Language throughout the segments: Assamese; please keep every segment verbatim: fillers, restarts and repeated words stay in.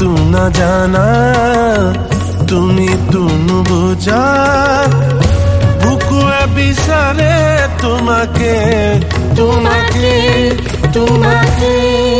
তু না জানা তুমি তু নুবুজা বুকুয়ে বিচারে তোমাকে তোমাকে তোমাকে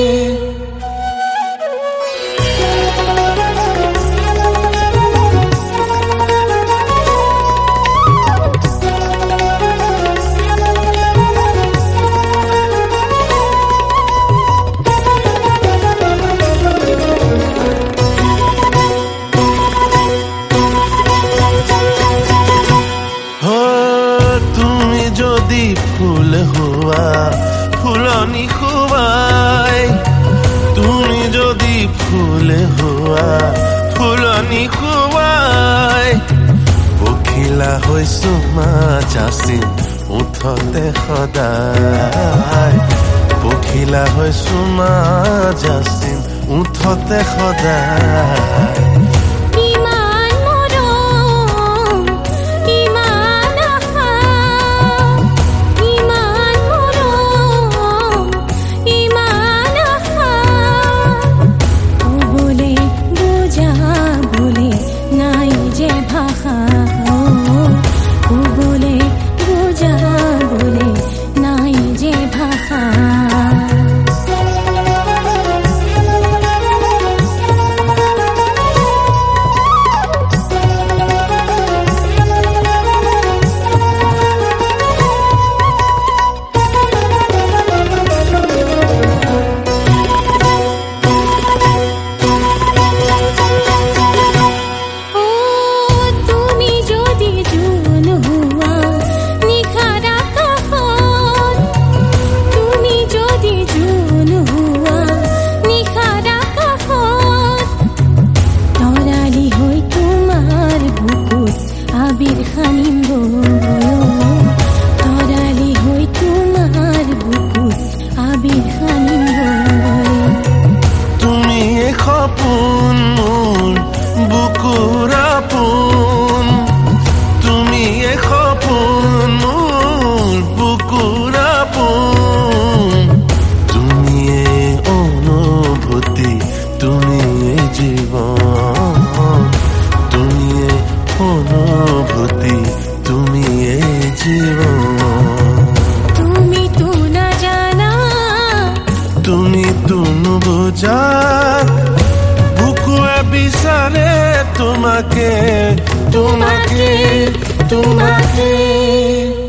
ফুল হুয়া ফুলনি খুবাই তুমি যদি ফুল হুয়া ফুলনি খুবাই পখিলা হৈছো মাজাচিন উঠতে সদায় পখিলা হৈছো মাজাচিন উঠতে সদায় সপোন মোৰ বুকুৰ আপোন তুমি এ সপোন মোৰ বুকুৰ আপোন তুমি এ অনুভূতি তুমি এ জীৱন তুমি এ অনুভূতি তুমি এ জীৱন তুমি তু না জানা তুমি তু নুবুজা বিচারে তোমাকে তোমাকে তোমাকে